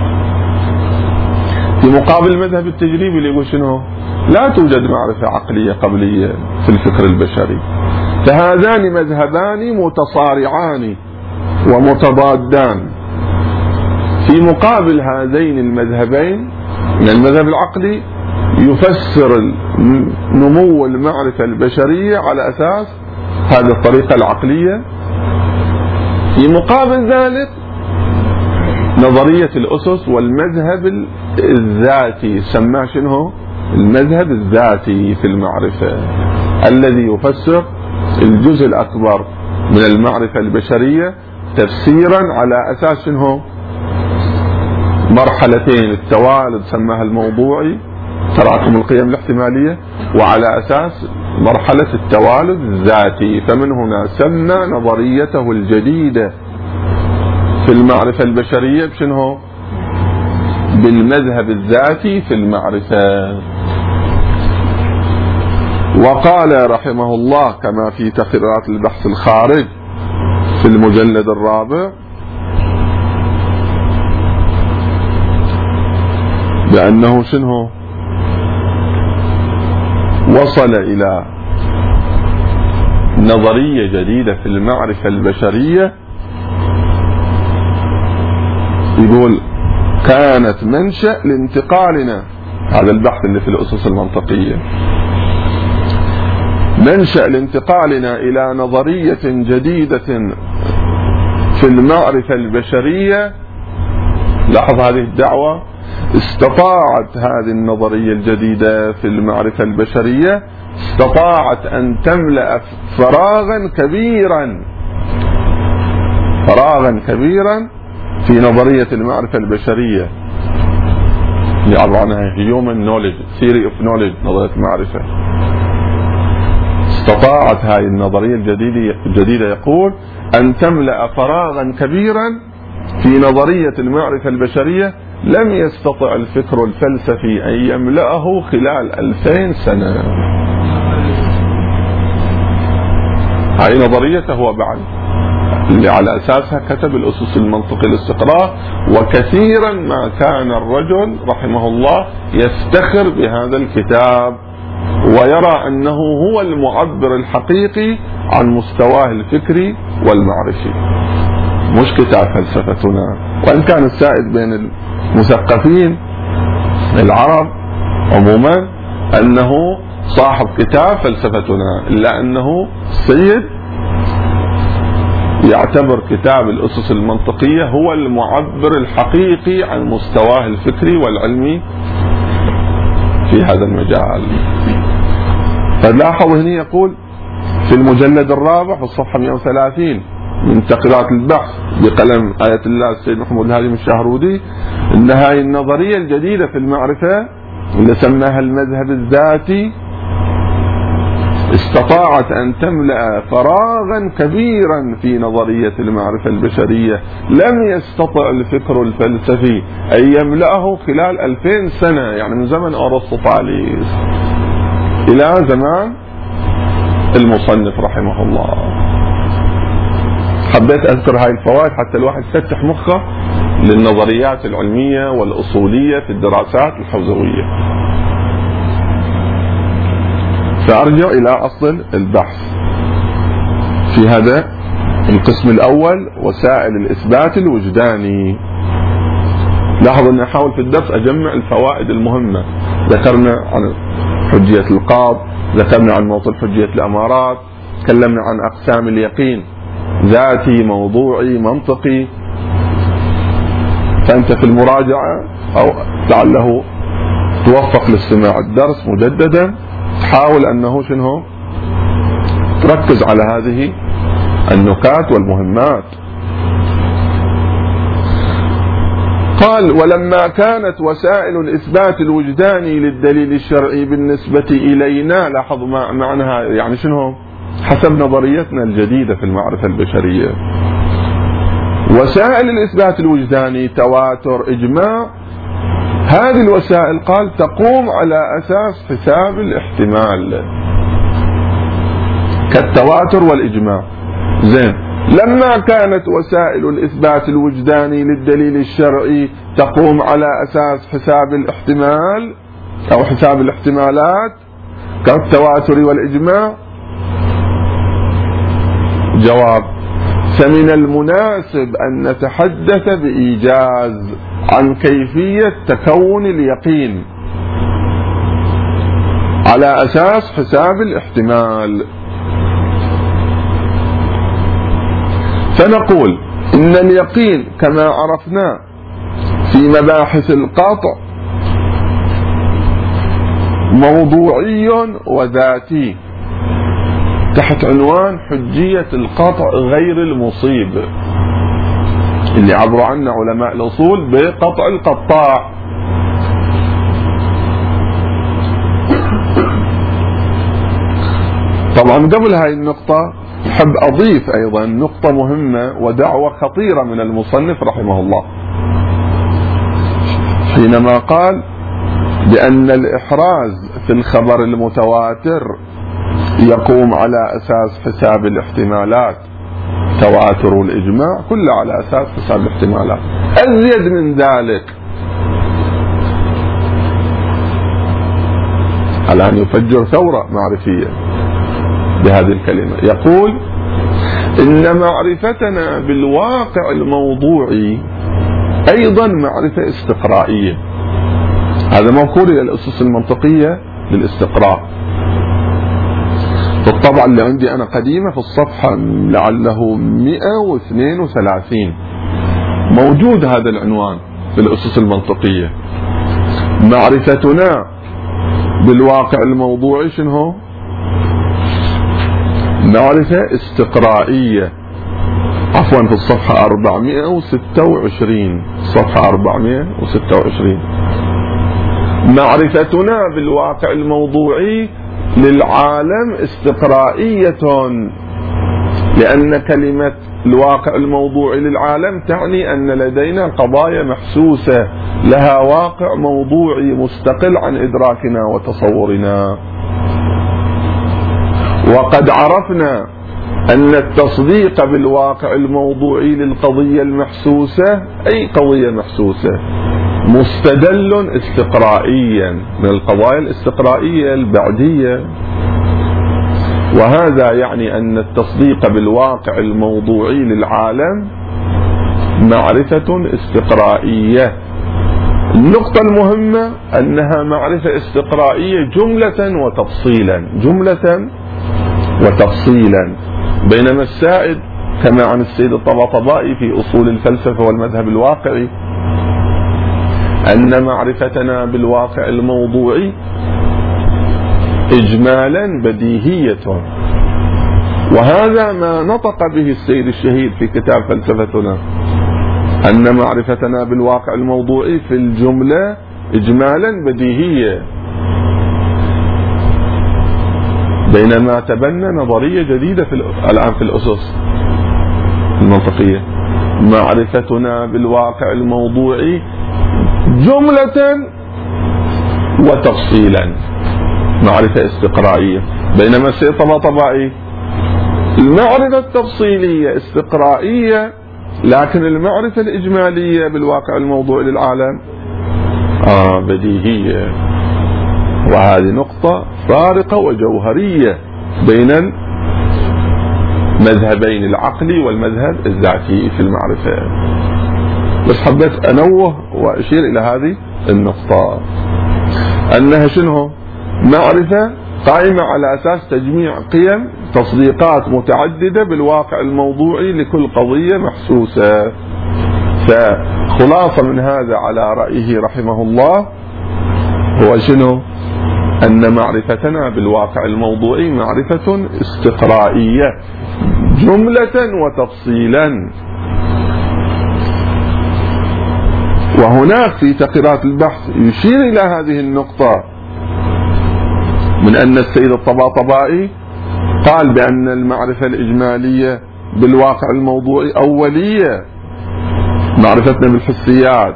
في مقابل المذهب التجريبي اللي يقول شنو؟ لا توجد معرفة عقلية قبلية في الفكر البشري. فهذان مذهبان متصارعان ومتضادان. في مقابل هذين المذهبين من المذهب العقلي يفسر نمو المعرفة البشرية على أساس هذه الطريقة العقلية. في مقابل ذلك نظرية الأسس والمذهب الذاتي، سماه شنو؟ المذهب الذاتي في المعرفة، الذي يفسر الجزء الأكبر من المعرفة البشرية تفسيرا على أساس شنو؟ مرحلتين: التوالد سماها الموضوعي، تراكم القيم الاحتمالية، وعلى أساس مرحلة التوالد الذاتي. فمن هنا سمى نظريته الجديدة في المعرفة البشرية بشنو؟ بالمذهب الذاتي في المعرفة. وقال رحمه الله كما في تقريرات البحث الخارج في المجلد الرابع بأنه شنو؟ وصل إلى نظرية جديدة في المعرفة البشرية، يقول كانت منشأ لانتقالنا، هذا البحث اللي في الأسس المنطقية، منشأ لانتقالنا إلى نظرية جديدة في المعرفة البشرية. لاحظ هذه الدعوة، استطاعت هذه النظرية الجديدة في المعرفة البشرية استطاعت أن تملأ فراغا كبيرا في نظرية المعرفة البشرية، يعبر عنها Human Knowledge Theory of Knowledge، نظرية المعرفة. استطاعت هذه النظرية الجديدة يقول أن تملأ فراغا كبيرا في نظرية المعرفة البشرية لم يستطع الفكر الفلسفي أن يملأه خلال 2000 سنة. هاي نظريته هو بعد اللي على أساسها كتب الأسس المنطقي الاستقراء. وكثيرا ما كان الرجل رحمه الله يفتخر بهذا الكتاب ويرى أنه هو المعبر الحقيقي عن مستواه الفكري والمعرفي، مش كتاب فلسفتنا. وإن كان السائد بين المثقفين العرب عموما أنه صاحب كتاب فلسفتنا، إلا أنه السيد يعتبر كتاب الأسس المنطقية هو المعبر الحقيقي عن مستواه الفكري والعلمي في هذا المجال. فلاحظ هنا يقول في المجلد الرابع في الصفحة 130 من تقريرات البحث بقلم آية الله السيد محمود الهادي الشهرودي، إن هاي النظرية الجديدة في المعرفة اللي سماها المذهب الذاتي استطاعت أن تملأ فراغا كبيرا في نظرية المعرفة البشرية لم يستطع الفكر الفلسفي أن يملأه خلال 2000 سنة، يعني من زمن أرسطوطاليس إلى زمان المصنف رحمه الله. حبيت أذكر هاي الفوائد حتى الواحد يفتح مخه للنظريات العلمية والأصولية في الدراسات الحوزوية. فأرجع إلى أصل البحث في هذا القسم الأول، وسائل الإثبات الوجداني. لاحظ أني أحاول في الدرس أجمع الفوائد المهمة. ذكرنا عن حجية القاض، ذكرنا عن موطن حجية الأمارات، تكلمنا عن أقسام اليقين، ذاتي، موضوعي، منطقي. فأنت في المراجعة أو لعله توفق لاستماع الدرس مجددا تحاول أنه شنو تركز على هذه النكات والمهمات. قال: ولما كانت وسائل الإثبات الوجداني للدليل الشرعي بالنسبة إلينا، لاحظوا معناها يعني شنو حسب نظريتنا الجديدة في المعرفة البشرية، وسائل الإثبات الوجداني تواتر، إجماع، هذه الوسائل قال تقوم على أساس حساب الاحتمال كالتواتر والإجماع. زين، لما كانت وسائل الإثبات الوجداني للدليل الشرعي تقوم على أساس حساب الاحتمال أو حساب الاحتمالات كالتواتر والإجماع، جواب: فمن المناسب أن نتحدث بإيجاز عن كيفية تكون اليقين على أساس حساب الاحتمال. فنقول إن اليقين كما عرفنا في مباحث القطع موضوعي وذاتي تحت عنوان حجية القطع غير المصيب، اللي عبروا عنه علماء الأصول بقطع القطاع. طبعا قبل هاي النقطة أحب أضيف أيضا نقطة مهمة ودعوة خطيرة من المصنف رحمه الله، حينما قال بأن الإحراز في الخبر المتواتر يقوم على أساس حساب الاحتمالات، تواتر والإجماع كله على أساس حساب الاحتمالات. أزيد من ذلك على أن يفجر ثورة معرفية بهذه الكلمة، يقول إن معرفتنا بالواقع الموضوعي أيضا معرفة استقرائية. هذا موكول إلى الأسس المنطقية للاستقراء. في الطبعة اللي عندي أنا قديمة في الصفحة لعله 132 موجود هذا العنوان في الأسس المنطقية. معرفتنا بالواقع الموضوعي شنو هو؟ معرفة استقرائية، عفوا في الصفحة 426 صفحة 426. معرفتنا بالواقع الموضوعي للعالم استقرائية، لأن كلمة الواقع الموضوعي للعالم تعني أن لدينا قضايا محسوسة لها واقع موضوعي مستقل عن إدراكنا وتصورنا. وقد عرفنا أن التصديق بالواقع الموضوعي للقضية المحسوسة، أي قضية محسوسة، مستدل استقرائيا من القضايا الاستقرائية البعدية. وهذا يعني أن التصديق بالواقع الموضوعي للعالم معرفة استقرائية. النقطة المهمة أنها معرفة استقرائية جملة وتفصيلا، جملة وتفصيلا. بينما السائد كما عن السيد الطباطبائي في أصول الفلسفة والمذهب الواقعي أن معرفتنا بالواقع الموضوعي إجمالا بديهية، وهذا ما نطق به السيد الشهيد في كتاب فلسفتنا، أن معرفتنا بالواقع الموضوعي في الجملة إجمالا بديهية، بينما تبنى نظرية جديدة الآن في الأسس المنطقية: معرفتنا بالواقع الموضوعي جملة وتفصيلا، معرفة استقرائية. بينما السيد الطباطبائي المعرفة التفصيلية استقرائية، لكن المعرفة الإجمالية بالواقع الموضوعي للعالم بديهية. وهذه نقطة فارقة وجوهرية بين المذهبين العقلي والمذهب الذاتي في المعرفة. بس حبيت أنوه وأشير إلى هذه النقطة، أنها شنو؟ معرفة قائمة على أساس تجميع قيم تصديقات متعددة بالواقع الموضوعي لكل قضية محسوسة. فخلاصة من هذا على رأيه رحمه الله هو شنو؟ أن معرفتنا بالواقع الموضوعي معرفة استقرائية جملة وتفصيلا. وهناك في تقريرات البحث يشير إلى هذه النقطة، من أن السيد الطباطبائي قال بأن المعرفة الإجمالية بالواقع الموضوعي أولية، معرفتنا بالحسيات،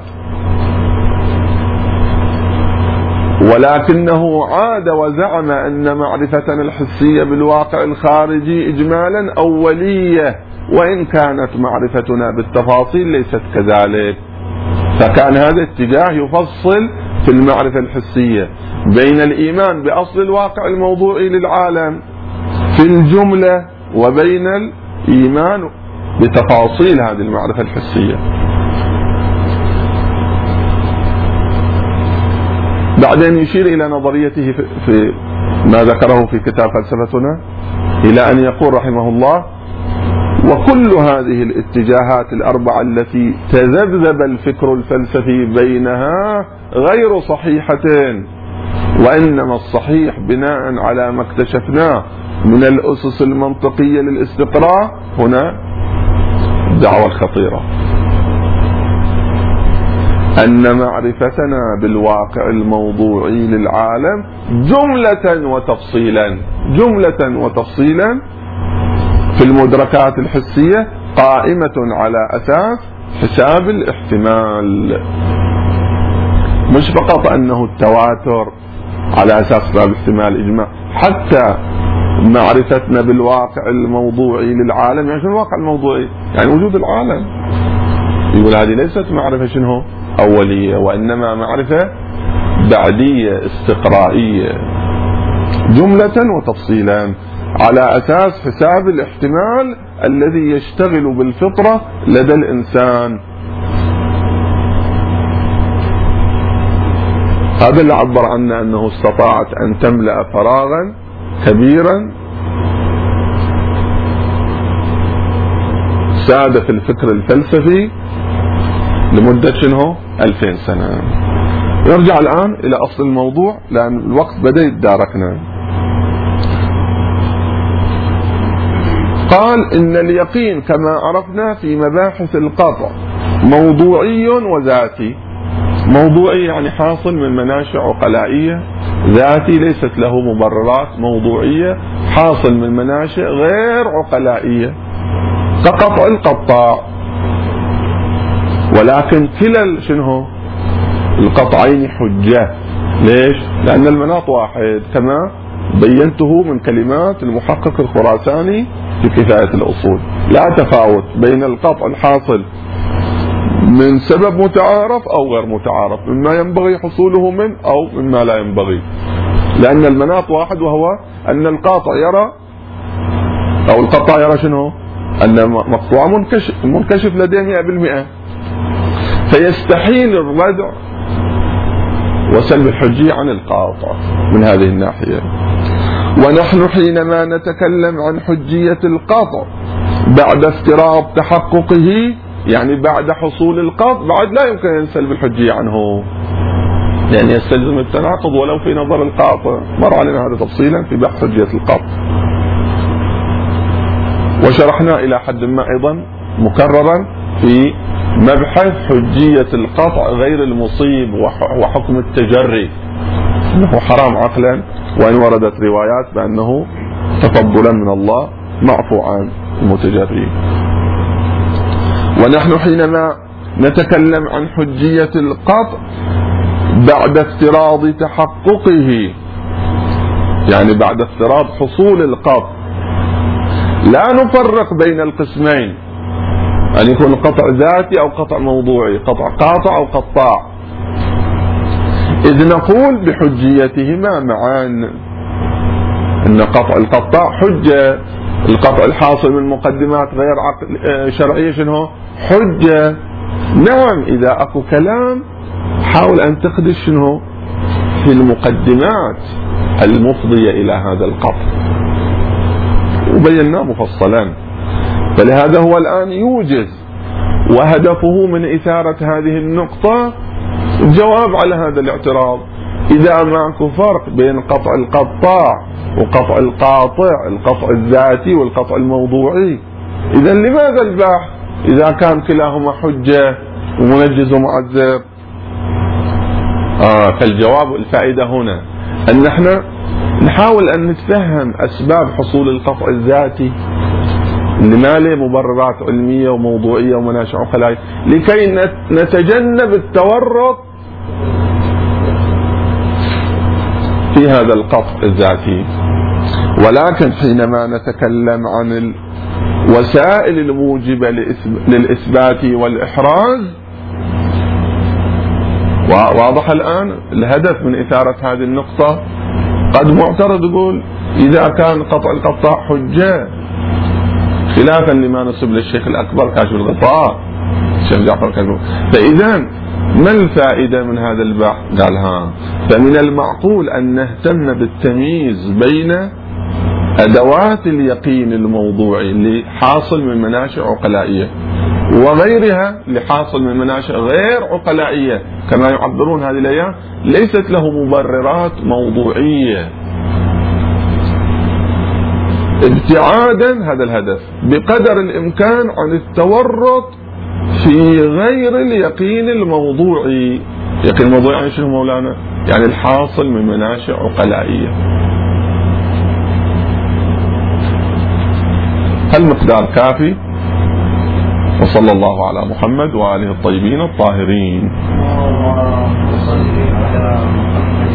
ولكنه عاد وزعم أن معرفتنا الحسية بالواقع الخارجي إجمالا أولية، وإن كانت معرفتنا بالتفاصيل ليست كذلك. فكان هذا اتجاه يفصل في المعرفة الحسية بين الإيمان بأصل الواقع الموضوعي للعالم في الجملة وبين الإيمان بتفاصيل هذه المعرفة الحسية. بعدين يشير إلى نظريته في ما ذكره في كتاب فلسفتنا، إلى أن يقول رحمه الله: وكل هذه الاتجاهات الأربعة التي تذبذب الفكر الفلسفي بينها غير صحيحتين، وإنما الصحيح بناء على ما اكتشفناه من الأسس المنطقية للاستقراء هنا الدعوة الخطيرة، أن معرفتنا بالواقع الموضوعي للعالم جملة وتفصيلا في المدركات الحسية قائمة على أساس حساب الاحتمال، مش فقط أنه التواتر على أساس حساب الاحتمال إجماع، حتى معرفتنا بالواقع الموضوعي للعالم. يعني شنو الواقع الموضوعي؟ يعني وجود العالم. يقول هذه ليست معرفة شنو أولية، وإنما معرفة بعدية استقرائية جملة وتفصيلا على أساس حساب الاحتمال الذي يشتغل بالفطرة لدى الإنسان. هذا اللي عبر عنه أنه استطاعت أن تملأ فراغا كبيرا ساد في الفكر الفلسفي لمدة شنو 2000 سنة. نرجع الآن إلى أصل الموضوع لأن الوقت بدأ يتداركنا. قال إن اليقين كما عرفنا في مباحث القطع موضوعي وذاتي. موضوعي يعني حاصل من مناشئ عقلائية، ذاتي ليست له مبررات، موضوعية حاصل من مناشئ غير عقلائية كقطع القطاع. ولكن كلا شنو القطعين حجة. ليش؟ لأن المناط واحد كما بينته من كلمات المحقق الخراساني في كفاية الأصول، لا تفاوت بين القطع الحاصل من سبب متعارف أو غير متعارف، مما ينبغي حصوله من أو مما لا ينبغي، لأن المناط واحد، وهو أن القاطع يرى أو القطاع يرى شنو؟ أن مقطوع منكشف لديه 100%، فيستحيل الردع وسلب الحجية عن القاطع من هذه الناحية. ونحن حينما نتكلم عن حجية القطع بعد افتراض تحققه، يعني بعد حصول القطع، بعد لا يمكن أن ينسلب الحجية عنه، يعني يستلزم التناقض ولو في نظر القاطع. مر علينا هذا تفصيلا في بحث حجية القطع، وشرحنا إلى حد ما أيضا مكررا في مبحث حجية القطع غير المصيب وحكم التجري، أنه حرام عقلا، وإن وردت روايات بأنه تفضلا من الله معفو عن المتجري. ونحن حينما نتكلم عن حجية القطع بعد افتراض تحققه، يعني بعد افتراض حصول القطع، لا نفرق بين القسمين، أن يكون القطع ذاتي أو قطع موضوعي، قطع قاطع أو قطاع، إذ نقول بحجيتهما معا، أن قطع القطاع حجة، القطع الحاصل من مقدمات غير شرعية شنو؟ حجة. نعم، إذا أكو كلام حاول أن تخدش شنو في المقدمات المفضية إلى هذا القطع، وبيناه مفصلا. فلهذا هو الآن يوجز، وهدفه من إثارة هذه النقطة الجواب على هذا الاعتراض. إذا ماكو فرق بين قطع القطاع وقطع القاطع، القطع الذاتي والقطع الموضوعي، إذا لماذا البحث إذا كان كلاهما حجة ومنجز ومعذر؟ فالجواب الفائدة هنا أن احنا نحاول أن نتفهم أسباب حصول القطع الذاتي اللي ما له مبررات علمية وموضوعية ومناشئ عقلائية، لكي نتجنب التورط في هذا القطع الذاتي. ولكن حينما نتكلم عن الوسائل الموجبة للإثبات والإحراز، واضح الآن الهدف من إثارة هذه النقطة. قد معترض يقول إذا كان قطع القطاع حجة، خلافا لما نسب للشيخ الأكبر كاشف الغطاء الشيخ جعفر كاشف، فإذا ما الفائدة من هذا البحث؟ قال فمن المعقول أن نهتم بالتمييز بين أدوات اليقين الموضوعي اللي حاصل من مناشئ عقلائية وغيرها اللي حاصل من مناشئ غير عقلائية، كما يعبرون هذه الأيام ليست له مبررات موضوعية، ابتعادا هذا الهدف بقدر الإمكان عن التورط في غير اليقين الموضوعي. يقين الموضوعي يعني شنو مولانا؟ يعني الحاصل من مناشئ عقلائية. المقدار كافي، وصلى الله على محمد وآله الطيبين الطاهرين.